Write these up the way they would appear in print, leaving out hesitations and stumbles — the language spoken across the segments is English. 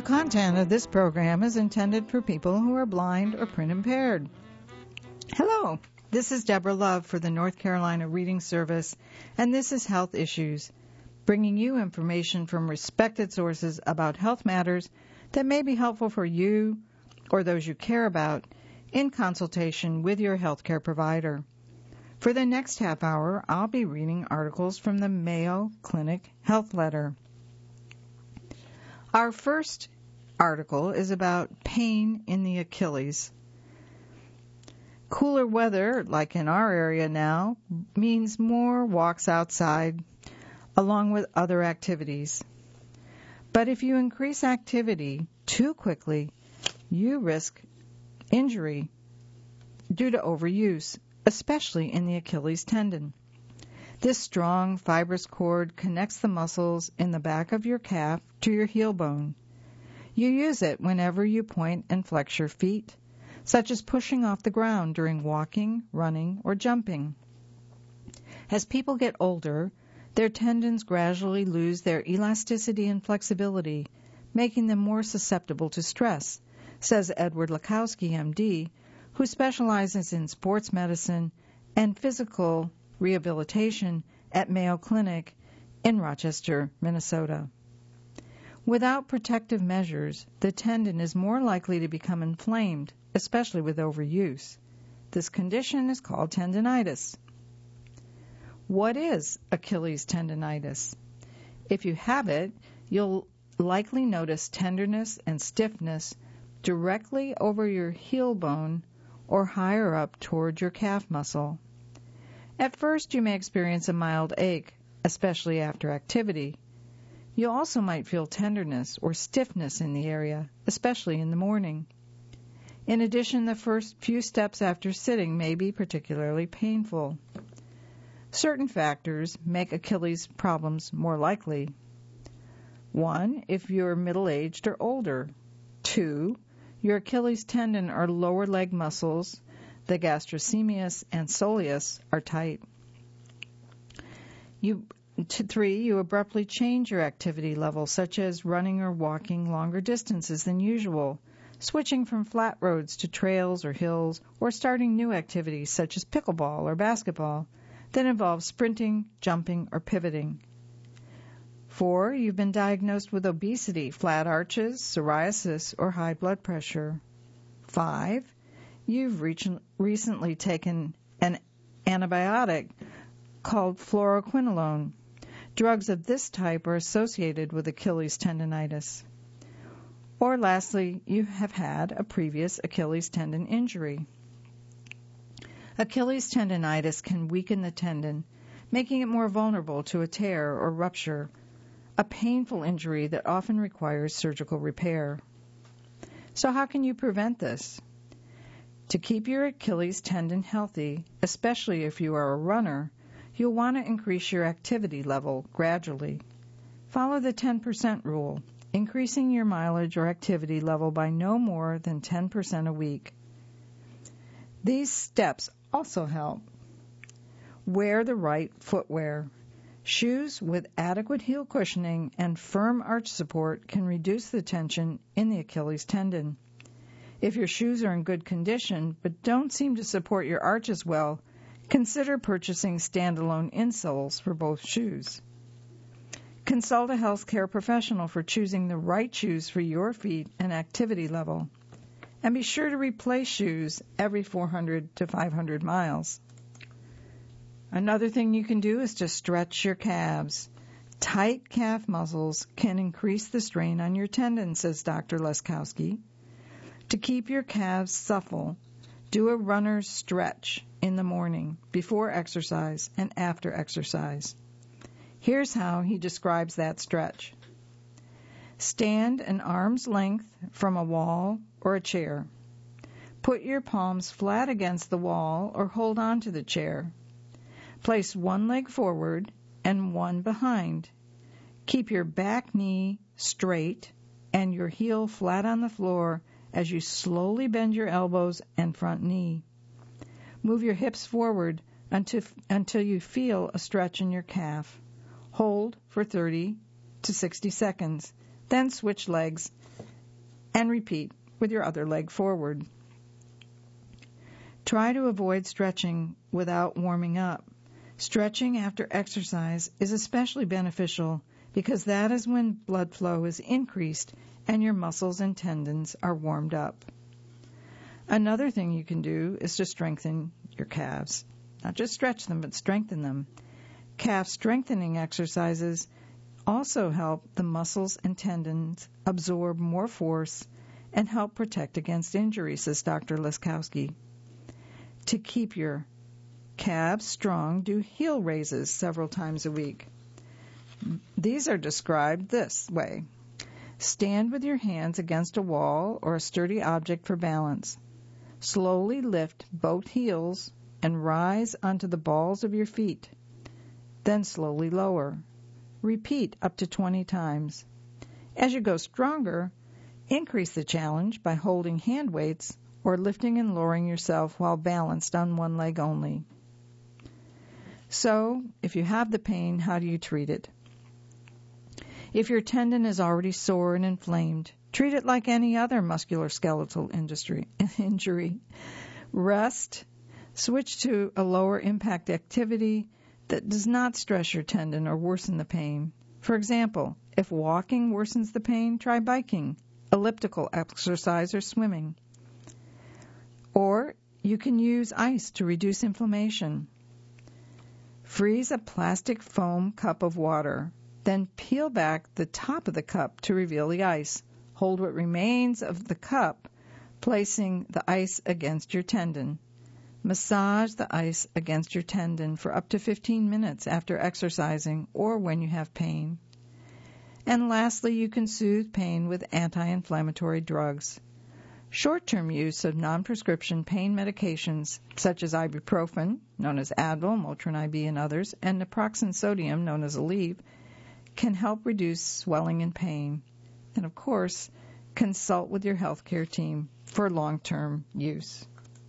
content of this program is intended for people who are blind or print impaired. Hello, this is Deborah Love for the North Carolina Reading Service, and this is Health Issues, bringing you information from respected sources about health matters that may be helpful for you or those you care about in consultation with your healthcare provider. For the next half hour, I'll be reading articles from the Mayo Clinic Health Letter. Our first article is about pain in the Achilles. Cooler weather, like in our area now, means more walks outside, along with other activities. But if you increase activity too quickly, you risk injury due to overuse, especially in the Achilles tendon. This strong, fibrous cord connects the muscles in the back of your calf to your heel bone. You use it whenever you point and flex your feet, such as pushing off the ground during walking, running, or jumping. As people get older, their tendons gradually lose their elasticity and flexibility, making them more susceptible to stress, says Edward Lakowski, MD, who specializes in sports medicine and physical rehabilitation at Mayo Clinic in Rochester, Minnesota. Without protective measures, the tendon is more likely to become inflamed, especially with overuse. This condition is called tendinitis. What is Achilles tendinitis? If you have it, you'll likely notice tenderness and stiffness directly over your heel bone or higher up toward your calf muscle. At first, you may experience a mild ache, especially after activity. You also might feel tenderness or stiffness in the area, especially in the morning. In addition, the first few steps after sitting may be particularly painful. Certain factors make Achilles problems more likely. 1. If you're middle-aged or older. 2. Your Achilles tendon or lower leg muscles, the gastrocnemius and soleus, are tight. 3. You abruptly change your activity level, such as running or walking longer distances than usual, switching from flat roads to trails or hills, or starting new activities such as pickleball or basketball that involve sprinting, jumping, or pivoting. 4. You've been diagnosed with obesity, flat arches, psoriasis, or high blood pressure. 5. You've recently taken an antibiotic called fluoroquinolone. Drugs of this type are associated with Achilles tendinitis. Or lastly, you have had a previous Achilles tendon injury. Achilles tendinitis can weaken the tendon, making it more vulnerable to a tear or rupture, a painful injury that often requires surgical repair. So how can you prevent this? To keep your Achilles tendon healthy, especially if you are a runner, you'll want to increase your activity level gradually. Follow the 10% rule, increasing your mileage or activity level by no more than 10% a week. These steps also help. Wear the right footwear. Shoes with adequate heel cushioning and firm arch support can reduce the tension in the Achilles tendon. If your shoes are in good condition but don't seem to support your arches well, consider purchasing standalone insoles for both shoes. Consult a healthcare professional for choosing the right shoes for your feet and activity level. And be sure to replace shoes every 400 to 500 miles. Another thing you can do is to stretch your calves. Tight calf muscles can increase the strain on your tendons, says Dr. Leskowski. To keep your calves supple, do a runner's stretch in the morning, before exercise, and after exercise. Here's how he describes that stretch. Stand an arm's length from a wall or a chair. Put your palms flat against the wall or hold on to the chair. Place one leg forward and one behind. Keep your back knee straight and your heel flat on the floor as you slowly bend your elbows and front knee. Move your hips forward until you feel a stretch in your calf. Hold for 30 to 60 seconds. Then switch legs and repeat with your other leg forward. Try to avoid stretching without warming up. Stretching after exercise is especially beneficial because that is when blood flow is increased and your muscles and tendons are warmed up. Another thing you can do is to strengthen your calves. Not just stretch them, but strengthen them. Calf strengthening exercises also help the muscles and tendons absorb more force and help protect against injury, says Dr. Laskowski. To keep your calves strong, do heel raises several times a week. These are described this way. Stand with your hands against a wall or a sturdy object for balance. Slowly lift both heels and rise onto the balls of your feet. Then slowly lower. Repeat up to 20 times. As you go stronger, increase the challenge by holding hand weights or lifting and lowering yourself while balanced on one leg only. So, if you have the pain, how do you treat it? If your tendon is already sore and inflamed, treat it like any other musculoskeletal injury. Rest. Switch to a lower impact activity that does not stress your tendon or worsen the pain. For example, if walking worsens the pain, try biking, elliptical exercise, or swimming. Or you can use ice to reduce inflammation. Freeze a plastic foam cup of water. Then peel back the top of the cup to reveal the ice. Hold what remains of the cup, placing the ice against your tendon. Massage the ice against your tendon for up to 15 minutes after exercising or when you have pain. And lastly, you can soothe pain with anti-inflammatory drugs. Short-term use of non-prescription pain medications such as ibuprofen, known as Advil, Motrin IB, and others, and naproxen sodium, known as Aleve, can help reduce swelling and pain. And of course, consult with your healthcare team for long-term use.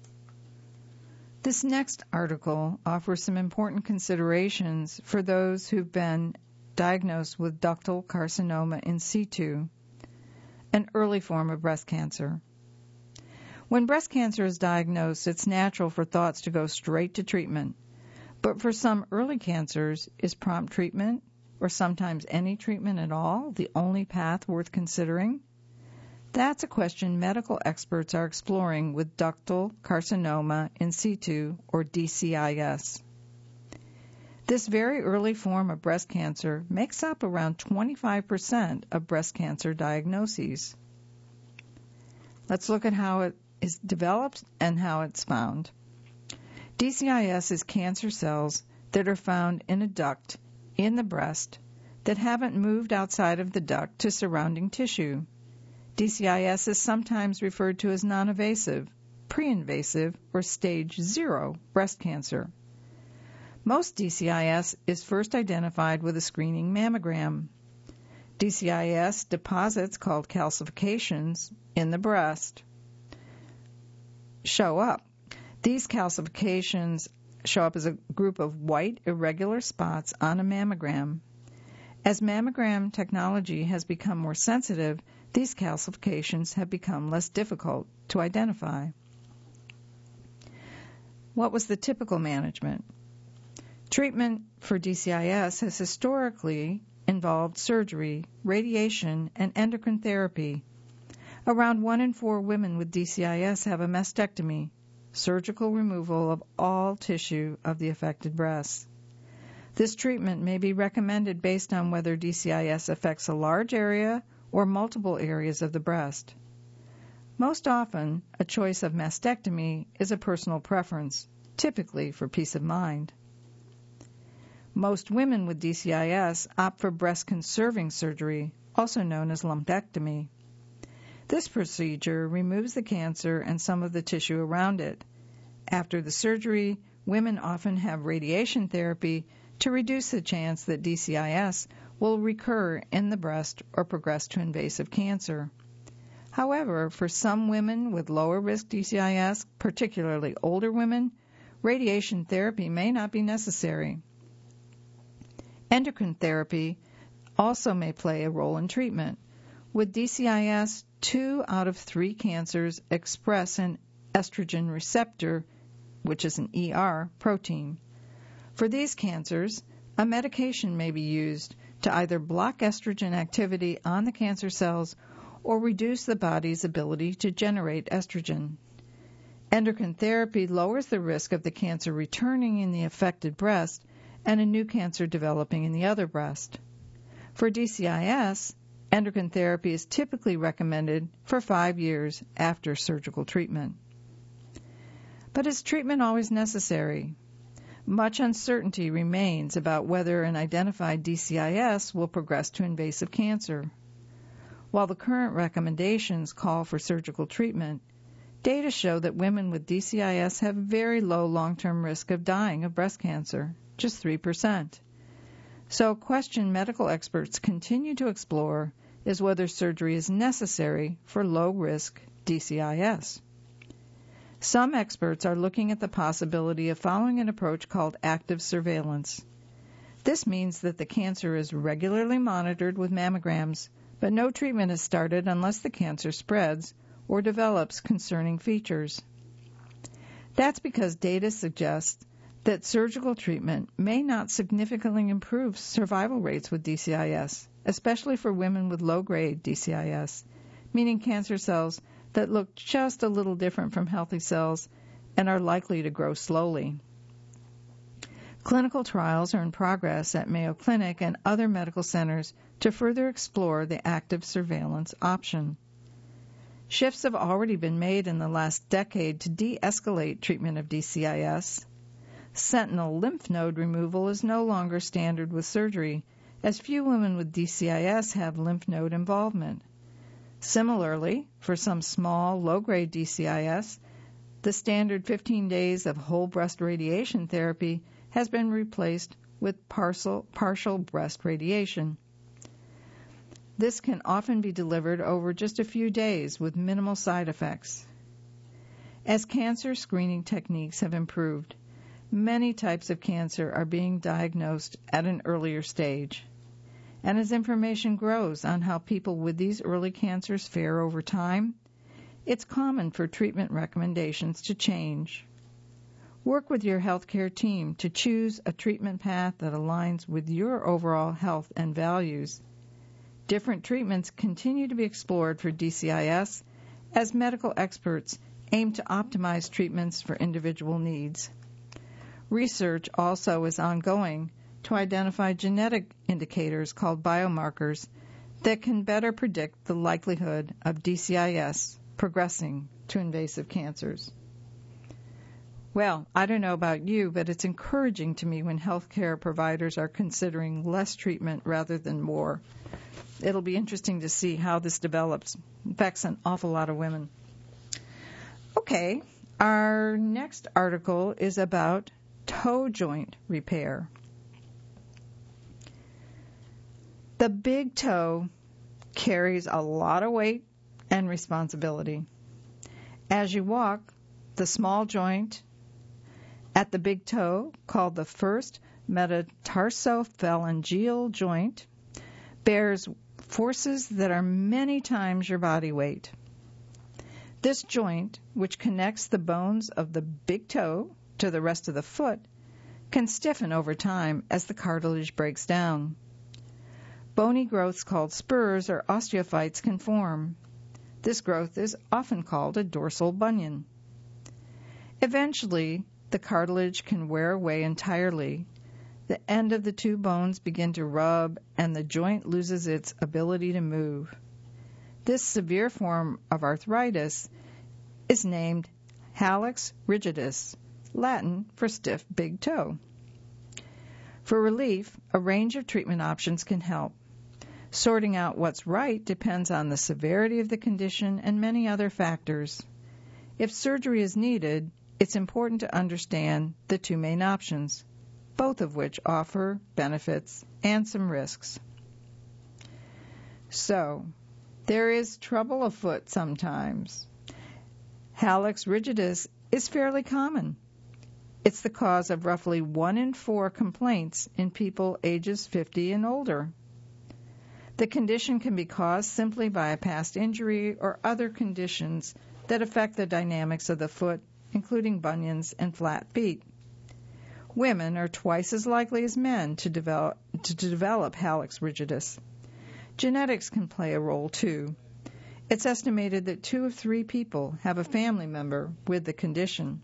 This next article offers some important considerations for those who've been diagnosed with ductal carcinoma in situ, an early form of breast cancer. When breast cancer is diagnosed, it's natural for thoughts to go straight to treatment. But for some early cancers, is prompt treatment, or sometimes any treatment at all, the only path worth considering? That's a question medical experts are exploring with ductal carcinoma in situ, or DCIS. This very early form of breast cancer makes up around 25% of breast cancer diagnoses. Let's look at how it is developed and how it's found. DCIS is cancer cells that are found in a duct in the breast that haven't moved outside of the duct to surrounding tissue. DCIS is sometimes referred to as non-invasive, pre-invasive, or stage 0 breast cancer. Most DCIS is first identified with a screening mammogram. DCIS deposits called calcifications in the breast show up. These calcifications show up as a group of white irregular spots on a mammogram. As mammogram technology has become more sensitive, these calcifications have become less difficult to identify. What was the typical management? Treatment for DCIS has historically involved surgery, radiation, and endocrine therapy. Around 1 in 4 women with DCIS have a mastectomy, surgical removal of all tissue of the affected breast. This treatment may be recommended based on whether DCIS affects a large area or multiple areas of the breast. Most often, a choice of mastectomy is a personal preference, typically for peace of mind. Most women with DCIS opt for breast-conserving surgery, also known as lumpectomy. This procedure removes the cancer and some of the tissue around it. After the surgery, women often have radiation therapy to reduce the chance that DCIS will recur in the breast or progress to invasive cancer. However, for some women with lower risk DCIS, particularly older women, radiation therapy may not be necessary. Endocrine therapy also may play a role in treatment. With DCIS, 2 out of 3 cancers express an estrogen receptor, which is an ER protein. For these cancers, a medication may be used to either block estrogen activity on the cancer cells or reduce the body's ability to generate estrogen. Endocrine therapy lowers the risk of the cancer returning in the affected breast and a new cancer developing in the other breast. For DCIS, endocrine therapy is typically recommended for 5 years after surgical treatment. But is treatment always necessary? Much uncertainty remains about whether an identified DCIS will progress to invasive cancer. While the current recommendations call for surgical treatment, data show that women with DCIS have very low long-term risk of dying of breast cancer, just 3%. So a question medical experts continue to explore is whether surgery is necessary for low-risk DCIS. Some experts are looking at the possibility of following an approach called active surveillance. This means that the cancer is regularly monitored with mammograms, but no treatment is started unless the cancer spreads or develops concerning features. That's because data suggests that surgical treatment may not significantly improve survival rates with DCIS, especially for women with low-grade DCIS, meaning cancer cells that look just a little different from healthy cells and are likely to grow slowly. Clinical trials are in progress at Mayo Clinic and other medical centers to further explore the active surveillance option. Shifts have already been made in the last decade to de-escalate treatment of DCIS. Sentinel lymph node removal is no longer standard with surgery, as few women with DCIS have lymph node involvement. Similarly, for some small, low-grade DCIS, the standard 15 days of whole breast radiation therapy has been replaced with partial breast radiation. This can often be delivered over just a few days with minimal side effects. As cancer screening techniques have improved, many types of cancer are being diagnosed at an earlier stage. And as information grows on how people with these early cancers fare over time, it's common for treatment recommendations to change. Work with your healthcare team to choose a treatment path that aligns with your overall health and values. Different treatments continue to be explored for DCIS as medical experts aim to optimize treatments for individual needs. Research also is ongoing to identify genetic indicators called biomarkers that can better predict the likelihood of DCIS progressing to invasive cancers. Well, I don't know about you, but it's encouraging to me when healthcare providers are considering less treatment rather than more. It'll be interesting to see how this develops. It affects an awful lot of women. Okay, our next article is about toe joint repair. The big toe carries a lot of weight and responsibility. As you walk, the small joint at the big toe, called the first metatarsophalangeal joint, bears forces that are many times your body weight. This joint, which connects the bones of the big toe to the rest of the foot, can stiffen over time as the cartilage breaks down. Bony growths called spurs or osteophytes can form. This growth is often called a dorsal bunion. Eventually, the cartilage can wear away entirely. The end of the two bones begin to rub, and the joint loses its ability to move. This severe form of arthritis is named hallux rigidus, Latin for stiff big toe. For relief, a range of treatment options can help. Sorting out what's right depends on the severity of the condition and many other factors. If surgery is needed, it's important to understand the two main options, both of which offer benefits and some risks. So, there is trouble afoot sometimes. Hallux rigidus is fairly common. It's the cause of roughly 1 in 4 complaints in people ages 50 and older. The condition can be caused simply by a past injury or other conditions that affect the dynamics of the foot, including bunions and flat feet. Women are twice as likely as men to develop hallux rigidus. Genetics can play a role too. It's estimated that 2 of 3 people have a family member with the condition.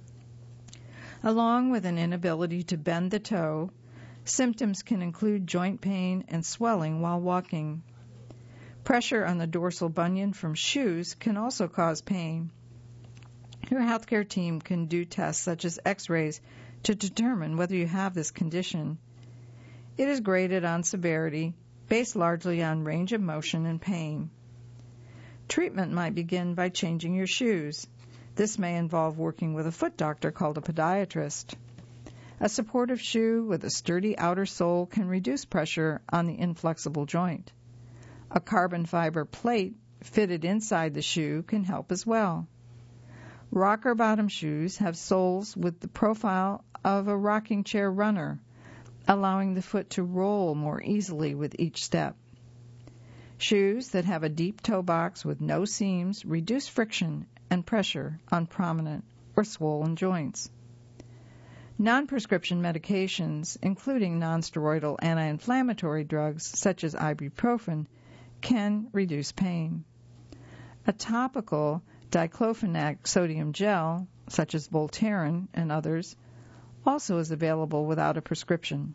Along with an inability to bend the toe, symptoms can include joint pain and swelling while walking. Pressure on the dorsal bunion from shoes can also cause pain. Your healthcare team can do tests such as x-rays to determine whether you have this condition. It is graded on severity, based largely on range of motion and pain. Treatment might begin by changing your shoes. This may involve working with a foot doctor called a podiatrist. A supportive shoe with a sturdy outer sole can reduce pressure on the inflexible joint. A carbon fiber plate fitted inside the shoe can help as well. Rocker bottom shoes have soles with the profile of a rocking chair runner, allowing the foot to roll more easily with each step. Shoes that have a deep toe box with no seams reduce friction and pressure on prominent or swollen joints. Non-prescription medications, including nonsteroidal anti-inflammatory drugs such as ibuprofen, can reduce pain. A topical diclofenac sodium gel, such as Voltaren and others, also is available without a prescription.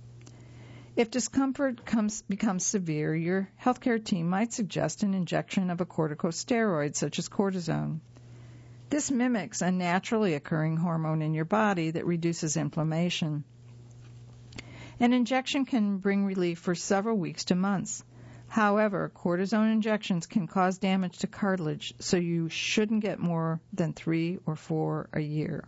If discomfort becomes severe, your healthcare team might suggest an injection of a corticosteroid such as cortisone. This mimics a naturally occurring hormone in your body that reduces inflammation. An injection can bring relief for several weeks to months. However, cortisone injections can cause damage to cartilage, so you shouldn't get more than 3 or 4 a year.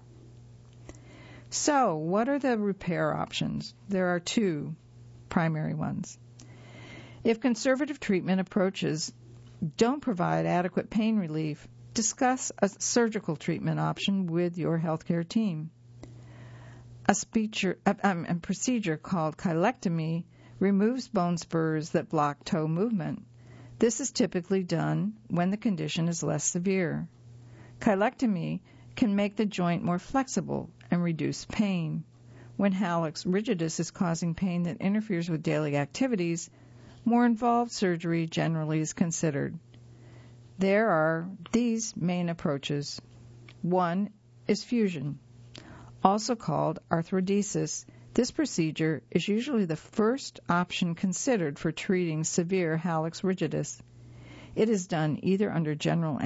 So, what are the repair options? There are 2 primary ones. If conservative treatment approaches don't provide adequate pain relief, discuss a surgical treatment option with your healthcare team. A procedure called cheilectomy removes bone spurs that block toe movement. This is typically done when the condition is less severe. Cheilectomy can make the joint more flexible and reduce pain. When hallux rigidus is causing pain that interferes with daily activities, more involved surgery generally is considered. There are these main approaches. 1 is fusion, also called arthrodesis. This procedure is usually the first option considered for treating severe hallux rigidus. It is done either under general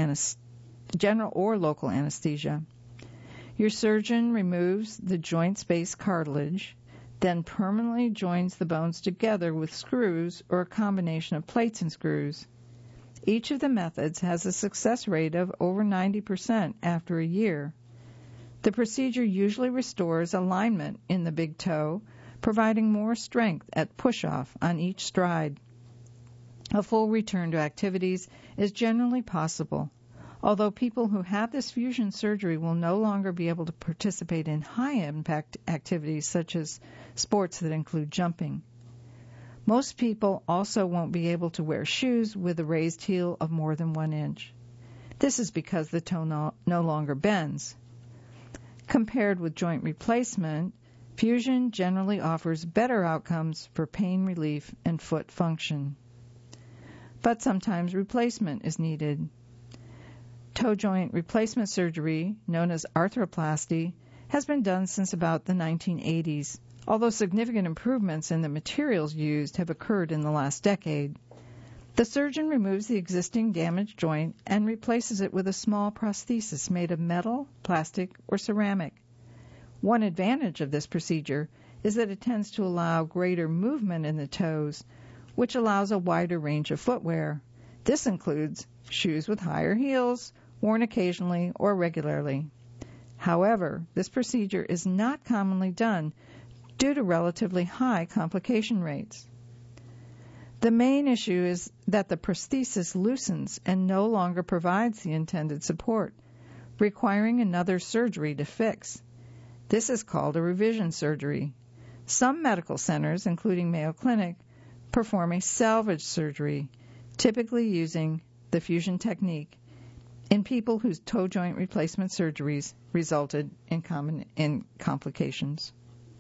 or local anesthesia. Your surgeon removes the joint space cartilage, then permanently joins the bones together with screws or a combination of plates and screws. Each of the methods has a success rate of over 90% after a year. The procedure usually restores alignment in the big toe, providing more strength at push-off on each stride. A full return to activities is generally possible, although people who have this fusion surgery will no longer be able to participate in high-impact activities such as sports that include jumping. Most people also won't be able to wear shoes with a raised heel of more than 1 inch. This is because the toe no longer bends. Compared with joint replacement, fusion generally offers better outcomes for pain relief and foot function. But sometimes replacement is needed. Toe joint replacement surgery, known as arthroplasty, has been done since about the 1980s, although significant improvements in the materials used have occurred in the last decade. The surgeon removes the existing damaged joint and replaces it with a small prosthesis made of metal, plastic, or ceramic. One advantage of this procedure is that it tends to allow greater movement in the toes, which allows a wider range of footwear. This includes shoes with higher heels, worn occasionally or regularly. However, this procedure is not commonly done due to relatively high complication rates. The main issue is that the prosthesis loosens and no longer provides the intended support, requiring another surgery to fix. This is called a revision surgery. Some medical centers, including Mayo Clinic, perform a salvage surgery, typically using the fusion technique, in people whose toe joint replacement surgeries resulted in complications.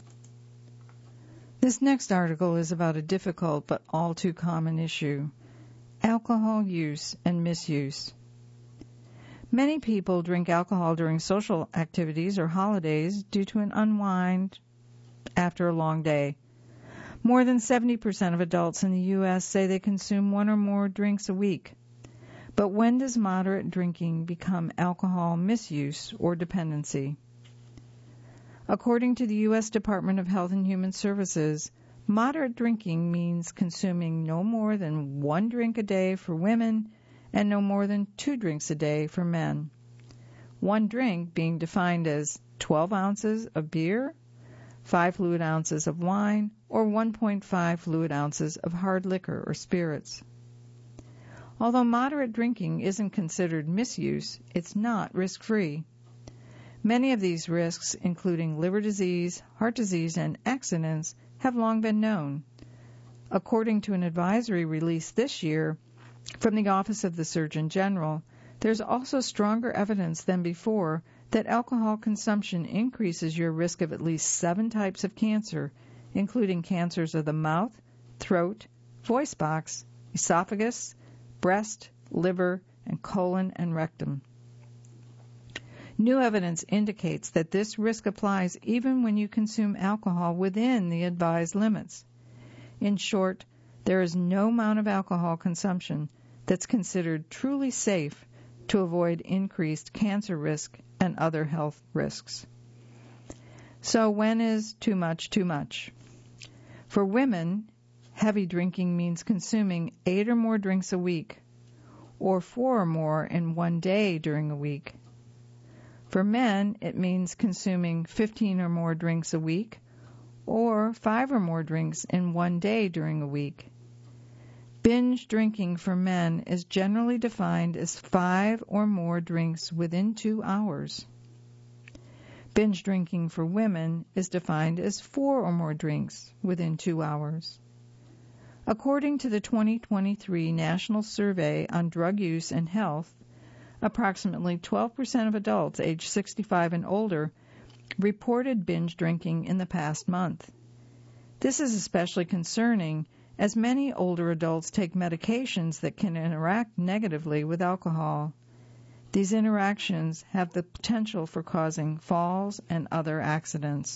This next article is about a difficult but all too common issue: alcohol use and misuse. Many people drink alcohol during social activities or holidays due to an unwind after a long day. More than 70% of adults in the U.S. say they consume one or more drinks a week. But when does moderate drinking become alcohol misuse or dependency? According to the U.S. Department of Health and Human Services, moderate drinking means consuming no more than 1 drink a day for women and no more than 2 drinks a day for men. 1 drink being defined as 12 ounces of beer, 5 fluid ounces of wine, or 1.5 fluid ounces of hard liquor or spirits. Although moderate drinking isn't considered misuse, it's not risk-free. Many of these risks, including liver disease, heart disease, and accidents, have long been known. According to an advisory released this year from the Office of the Surgeon General, there's also stronger evidence than before that alcohol consumption increases your risk of at least 7 types of cancer, including cancers of the mouth, throat, voice box, esophagus, breast, liver, and colon and rectum. New evidence indicates that this risk applies even when you consume alcohol within the advised limits. In short, there is no amount of alcohol consumption that's considered truly safe to avoid increased cancer risk and other health risks. So when is too much too much? For women, heavy drinking means consuming 8 or more drinks a week, or 4 or more in one day during a week. For men, it means consuming 15 or more drinks a week, or 5 or more drinks in one day during a week. Binge drinking for men is generally defined as 5 or more drinks within 2 hours. Binge drinking for women is defined as 4 or more drinks within 2 hours. According to the 2023 National Survey on Drug Use and Health, approximately 12% of adults aged 65 and older reported binge drinking in the past month. This is especially concerning as many older adults take medications that can interact negatively with alcohol. These interactions have the potential for causing falls and other accidents.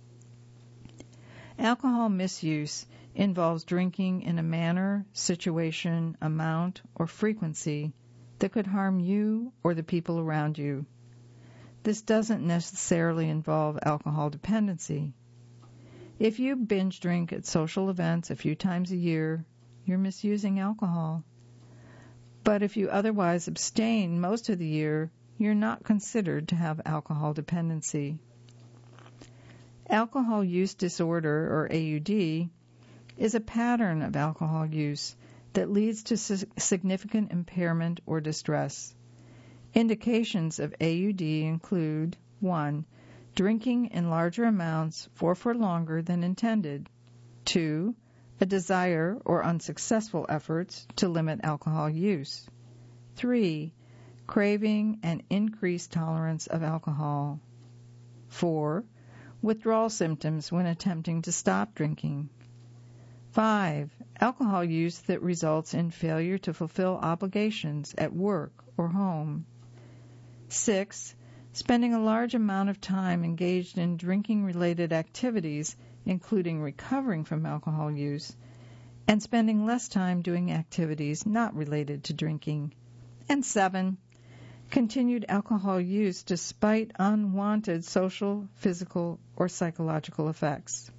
Alcohol misuse involves drinking in a manner, situation, amount, or frequency that could harm you or the people around you. This doesn't necessarily involve alcohol dependency. If you binge drink at social events a few times a year, you're misusing alcohol. But if you otherwise abstain most of the year, you're not considered to have alcohol dependency. Alcohol use disorder, or AUD, is a pattern of alcohol use that leads to significant impairment or distress. Indications of AUD include 1. Drinking in larger amounts for longer than intended. 2. A desire or unsuccessful efforts to limit alcohol use. 3. Craving and increased tolerance of alcohol. 4. Withdrawal symptoms when attempting to stop drinking. 5. Alcohol use that results in failure to fulfill obligations at work or home. 6. Spending a large amount of time engaged in drinking-related activities, including recovering from alcohol use, and spending less time doing activities not related to drinking. And 7. Continued alcohol use despite unwanted social, physical, or psychological effects.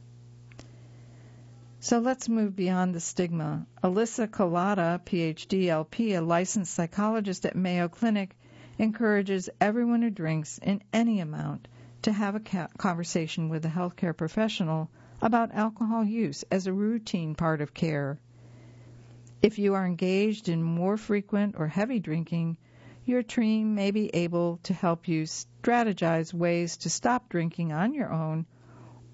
So let's move beyond the stigma. Alyssa Collada, PhD, LP, a licensed psychologist at Mayo Clinic, encourages everyone who drinks in any amount to have a conversation with a healthcare professional about alcohol use as a routine part of care. If you are engaged in more frequent or heavy drinking, your team may be able to help you strategize ways to stop drinking on your own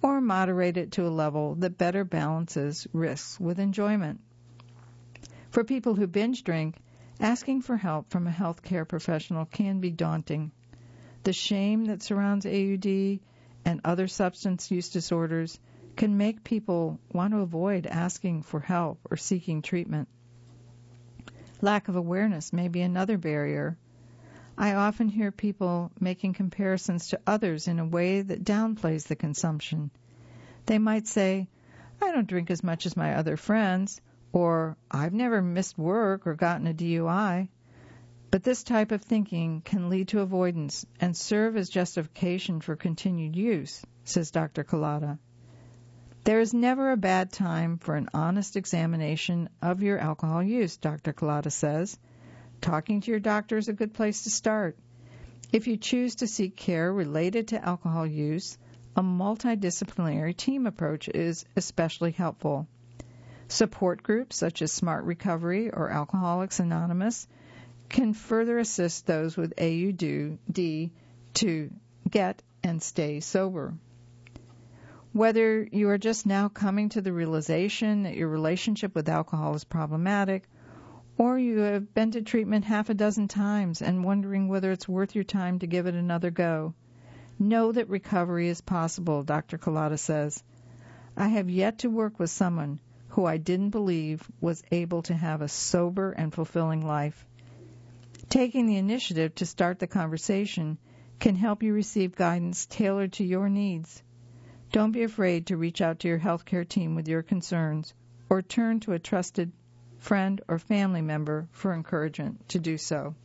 or moderate it to a level that better balances risks with enjoyment. For people who binge drink, asking for help from a healthcare professional can be daunting. The shame that surrounds AUD and other substance use disorders can make people want to avoid asking for help or seeking treatment. Lack of awareness may be another barrier. I often hear people making comparisons to others in a way that downplays the consumption. They might say, "I don't drink as much as my other friends," or "I've never missed work or gotten a DUI." But this type of thinking can lead to avoidance and serve as justification for continued use, says Dr. Collada. There is never a bad time for an honest examination of your alcohol use, Dr. Collada says. Talking to your doctor is a good place to start. If you choose to seek care related to alcohol use, a multidisciplinary team approach is especially helpful. Support groups such as Smart Recovery or Alcoholics Anonymous can further assist those with AUD to get and stay sober. Whether you are just now coming to the realization that your relationship with alcohol is problematic, or you have been to treatment half a dozen times and wondering whether it's worth your time to give it another go, know that recovery is possible, Dr. Collada says. I have yet to work with someone who I didn't believe was able to have a sober and fulfilling life. Taking the initiative to start the conversation can help you receive guidance tailored to your needs. Don't be afraid to reach out to your healthcare team with your concerns or turn to a trusted friend or family member for encouragement to do so.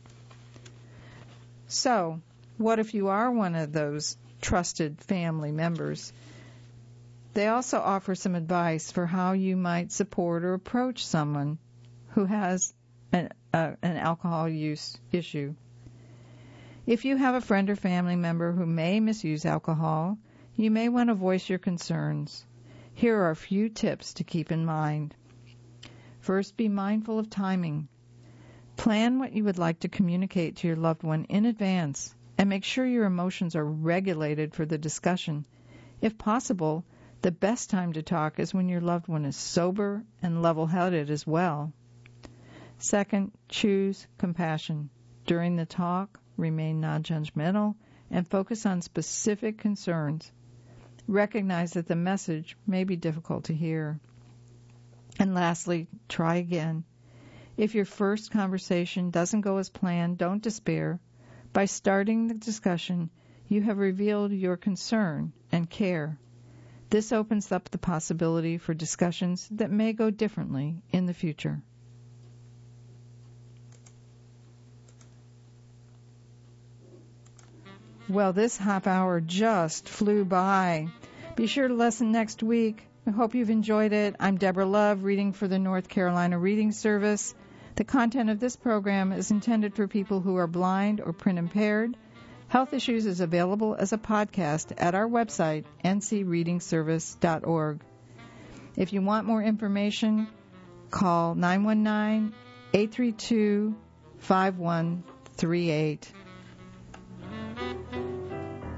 So, what if you are one of those trusted family members? They also offer some advice for how you might support or approach someone who has an alcohol use issue. If you have a friend or family member who may misuse alcohol, you may want to voice your concerns. Here are a few tips to keep in mind. First, be mindful of timing. Plan what you would like to communicate to your loved one in advance and make sure your emotions are regulated for the discussion. If possible, the best time to talk is when your loved one is sober and level-headed as well. Second, choose compassion. During the talk, remain non-judgmental and focus on specific concerns. Recognize that the message may be difficult to hear. And lastly, try again. If your first conversation doesn't go as planned, don't despair. By starting the discussion, you have revealed your concern and care. This opens up the possibility for discussions that may go differently in the future. Well, this half hour just flew by. Be sure to listen next week. I hope you've enjoyed it. I'm Deborah Love, reading for the North Carolina Reading Service. The content of this program is intended for people who are blind or print impaired. Health Issues is available as a podcast at our website, ncreadingservice.org. If you want more information, call 919-832-5138.